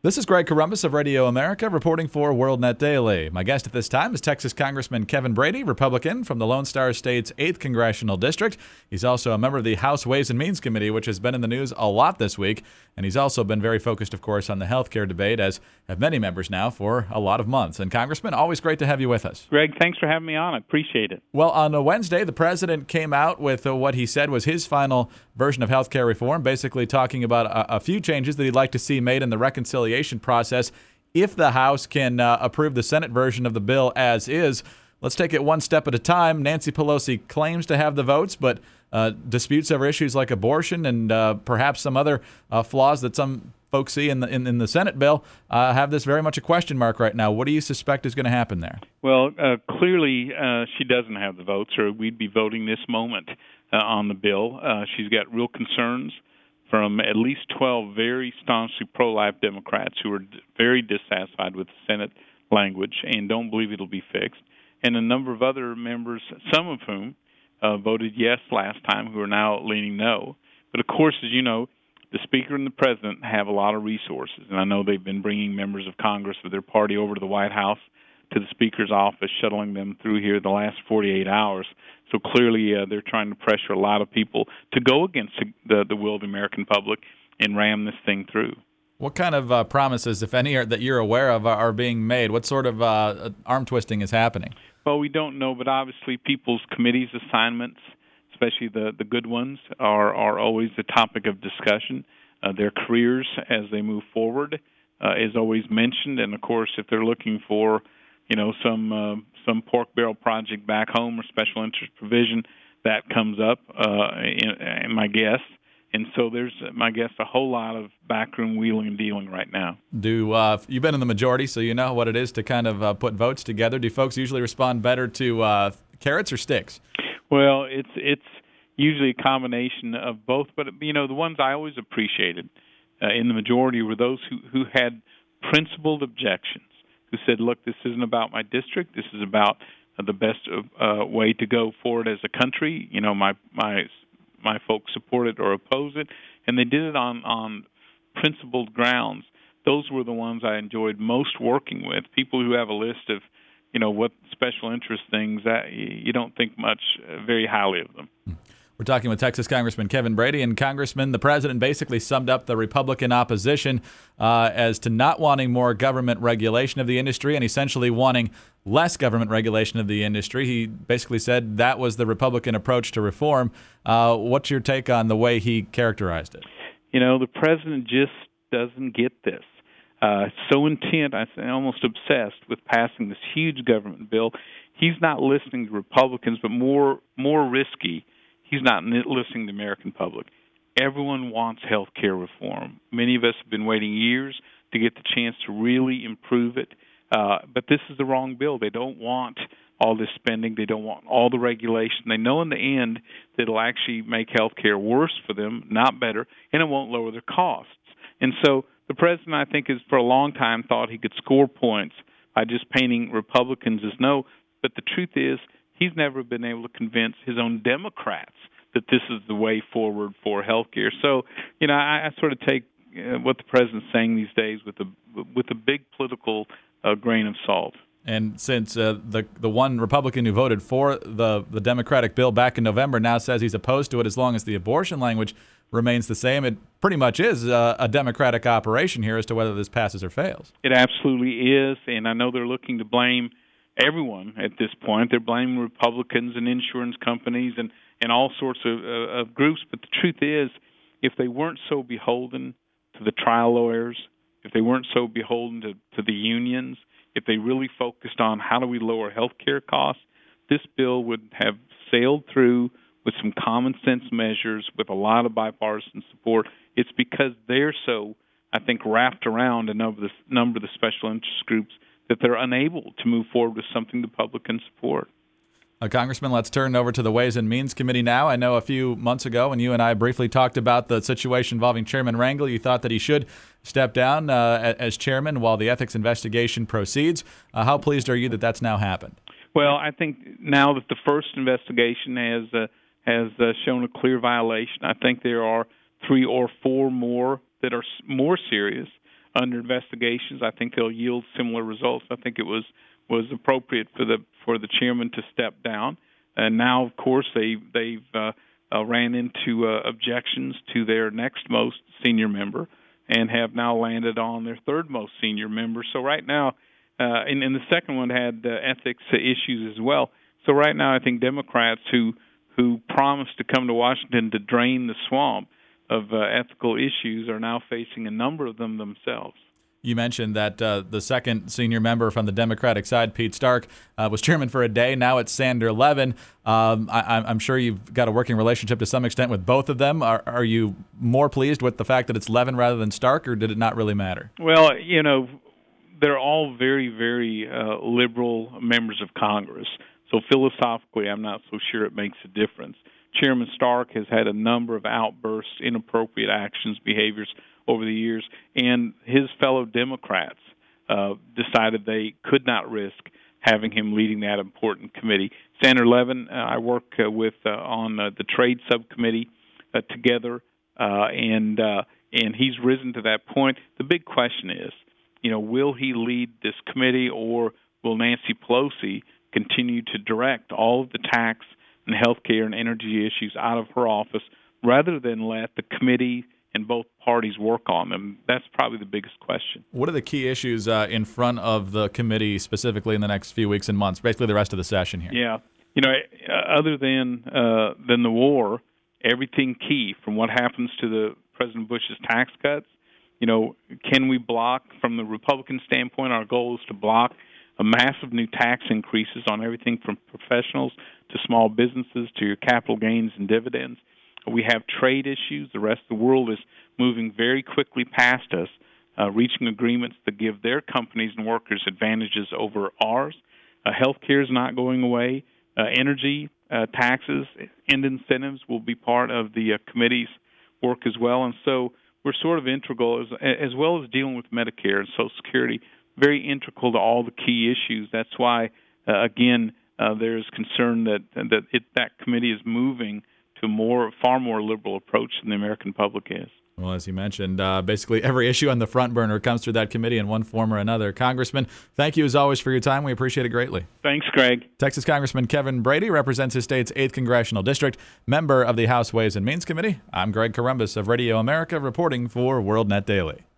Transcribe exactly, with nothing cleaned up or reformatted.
This is Greg Corombos of Radio America reporting for WorldNet Daily. My guest at this time is Texas Congressman Kevin Brady, Republican from the Lone Star State's eighth Congressional District. He's also a member of the House Ways and Means Committee, which has been in the news a lot this week. And he's also been very focused, of course, on the health care debate, as have many members now for a lot of months. And Congressman, always great to have you with us. Greg, thanks for having me on. I appreciate it. Well, on a Wednesday, the president came out with uh, what he said was his final version of health care reform, basically talking about a, a few changes that he'd like to see made in the reconciliation process if the House can uh, approve the Senate version of the bill as is. Let's take it one step at a time. Nancy Pelosi claims to have the votes, but uh, disputes over issues like abortion and uh, perhaps some other uh, flaws that some folks see in the in, in the Senate bill uh, have this very much a question mark right now. What do you suspect is going to happen there? Well, uh, clearly uh, she doesn't have the votes, or we'd be voting this moment uh, on the bill. Uh, she's got real concerns from at least twelve very staunchly pro-life Democrats who are very dissatisfied with the Senate language and don't believe it'll be fixed, and a number of other members, some of whom uh, voted yes last time, who are now leaning no. But of course, as you know, the Speaker and the President have a lot of resources, and I know they've been bringing members of Congress of their party over to the White House, to the Speaker's office, shuttling them through here the last forty-eight hours. So clearly uh, they're trying to pressure a lot of people to go against the, the will of the American public and ram this thing through. What kind of uh, promises, if any, are, that you're aware of are, are being made? What sort of uh, arm twisting is happening? Well, we don't know, but obviously people's committees assignments, especially the, the good ones, are, are always the topic of discussion. Uh, their careers as they move forward uh, is always mentioned, and of course if they're looking for you know, some uh, some pork barrel project back home or special interest provision, that comes up, uh, in, in my guess. And so there's, my guess, a whole lot of backroom wheeling and dealing right now. Do uh, you've been in the majority, so you know what it is to kind of uh, put votes together. Do folks usually respond better to uh, carrots or sticks? Well, it's it's usually a combination of both. But, you know, the ones I always appreciated uh, in the majority were those who, who had principled objections, who said, look, this isn't about my district. This is about uh, the best uh, way to go forward as a country. You know, my my my folks support it or oppose it, and they did it on, on principled grounds. Those were the ones I enjoyed most working with, people who have a list of, you know, what special interest things that you don't think much uh, very highly of them. We're talking with Texas Congressman Kevin Brady. And Congressman, the president basically summed up the Republican opposition uh, as to not wanting more government regulation of the industry and essentially wanting less government regulation of the industry. He basically said that was the Republican approach to reform. Uh, what's your take on the way he characterized it? You know, the president just doesn't get this. Uh, so intent, I say almost obsessed with passing this huge government bill. He's not listening to Republicans, but more more risky, he's not listening to the American public. Everyone wants health care reform. Many of us have been waiting years to get the chance to really improve it. Uh, but this is the wrong bill. They don't want all this spending. They don't want all the regulation. They know in the end that it'll actually make health care worse for them, not better, and it won't lower their costs. And so the president, I think, has for a long time thought he could score points by just painting Republicans as no. But the truth is, he's never been able to convince his own Democrats that this is the way forward for health care. So, you know, I, I sort of take uh, what the president's saying these days with a, with a big political uh, grain of salt. And since uh, the the one Republican who voted for the, the Democratic bill back in November now says he's opposed to it as long as the abortion language remains the same, it pretty much is a, a Democratic operation here as to whether this passes or fails. It absolutely is, and I know they're looking to blame everyone at this point. They're blaming Republicans and insurance companies and, and all sorts of, uh, of groups. But the truth is, if they weren't so beholden to the trial lawyers, if they weren't so beholden to, to the unions, if they really focused on how do we lower health care costs, this bill would have sailed through with some common sense measures, with a lot of bipartisan support. It's because they're so, I think, wrapped around a number of the, number of the special interest groups that they're unable to move forward with something the public can support. Uh, Congressman, let's turn over to the Ways and Means Committee now. I know a few months ago when you and I briefly talked about the situation involving Chairman Rangel, you thought that he should step down uh, as chairman while the ethics investigation proceeds. Uh, how pleased are you that that's now happened? Well, I think now that the first investigation has uh, has uh, shown a clear violation, I think there are three or four more that are more serious under investigations. I think they'll yield similar results. I think it was was appropriate for the for the chairman to step down. And now, of course, they they've uh, uh, ran into uh, objections to their next most senior member, and have now landed on their third most senior member. So right now, uh, and, and the second one had uh, ethics issues as well. So right now, I think Democrats who who promised to come to Washington to drain the swamp of uh, ethical issues are now facing a number of them themselves. You mentioned that uh, the second senior member from the Democratic side, Pete Stark, uh, was chairman for a day. Now it's Sander Levin. Um, I, I'm sure you've got a working relationship to some extent with both of them. Are, are you more pleased with the fact that it's Levin rather than Stark, or did it not really matter? Well, you know, they're all very, very uh, liberal members of Congress. So philosophically, I'm not so sure it makes a difference. Chairman Stark has had a number of outbursts, inappropriate actions, behaviors over the years, and his fellow Democrats uh, decided they could not risk having him leading that important committee. Sander Levin, uh, I work uh, with uh, on uh, the trade subcommittee uh, together, uh, and uh, and he's risen to that point. The big question is, you know, will he lead this committee, or will Nancy Pelosi continue to direct all of the tax and health care and energy issues out of her office, rather than let the committee and both parties work on them? That's probably the biggest question. What are the key issues uh, in front of the committee specifically in the next few weeks and months, basically the rest of the session here? Yeah. You know, other than uh, than the war, everything key from what happens to the President Bush's tax cuts, you know, can we block, from the Republican standpoint, our goal is to block a massive new tax increases on everything from professionals to small businesses to your capital gains and dividends. We have trade issues. The rest of the world is moving very quickly past us, uh, reaching agreements that give their companies and workers advantages over ours. Uh, health care is not going away. Uh, energy, uh, taxes, and incentives will be part of the uh, committee's work as well. And so we're sort of integral, as, as well as dealing with Medicare and Social Security, very integral to all the key issues. That's why, uh, again, uh, there is concern that that it, that committee is moving to a more, far more liberal approach than the American public is. Well, as you mentioned, uh, basically every issue on the front burner comes through that committee in one form or another. Congressman, thank you as always for your time. We appreciate it greatly. Thanks, Greg. Texas Congressman Kevin Brady represents his state's eighth Congressional District, member of the House Ways and Means Committee. I'm Greg Corombos of Radio America, reporting for WorldNet Daily.